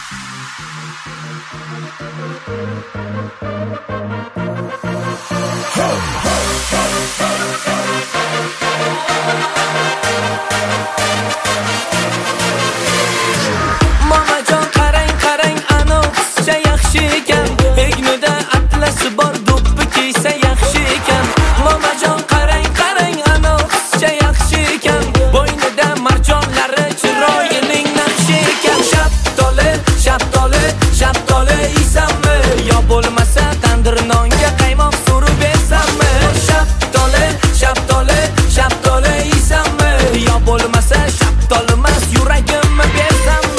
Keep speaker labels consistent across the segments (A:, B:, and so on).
A: Mamajon qarang qarang ana qizcha yaxshi ekan, egnida atlasi bor do'ppi kiysa yaxshi ekan. Mamajon qarang qarang ana qizcha yaxshi ekan, bo'ynida marjonlari chiroyining naqshi ekan. Shaftoli shaftoli shaftoli yeysanmi, yo bo'lmasa tandir nonga qaymoq surib bersanmi? Shaftoli shaftoli shaftoli yeysanmi, yo bo'lmasa shaftolimas yuragimni bersanmi?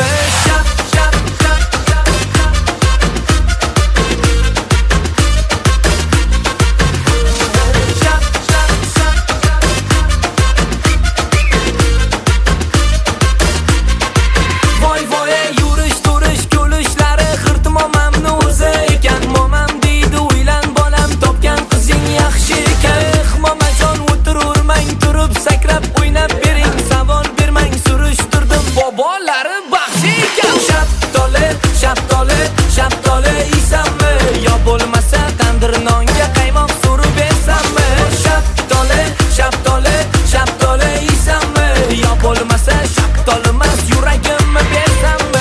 A: Sakrab o'ynab bering, savol bermang, surishtirdim bobolari baxshi ekan. Shaftoli shaftoli shaftoli yeysanmi, yo bo'lmasa tandir nonga qaymoq surib bersanmi? Shaftoli shaftoli shaftoli yeysanmi, yo bo'lmasa shaftolimas yuragimni bersanmi?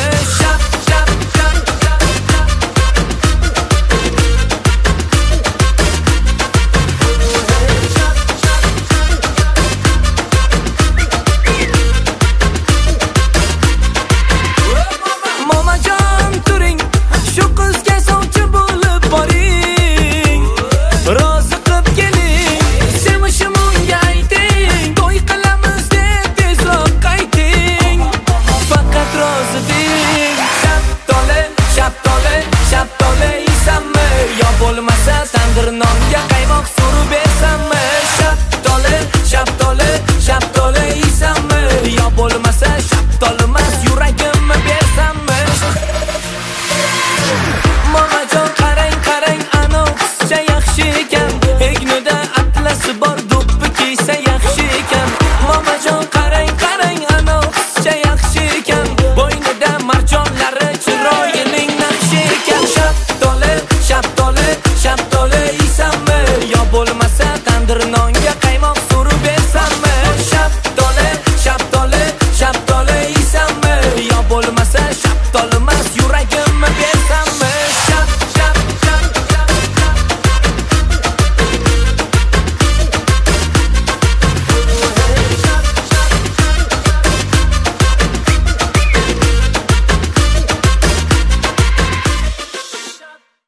A: Rozi deng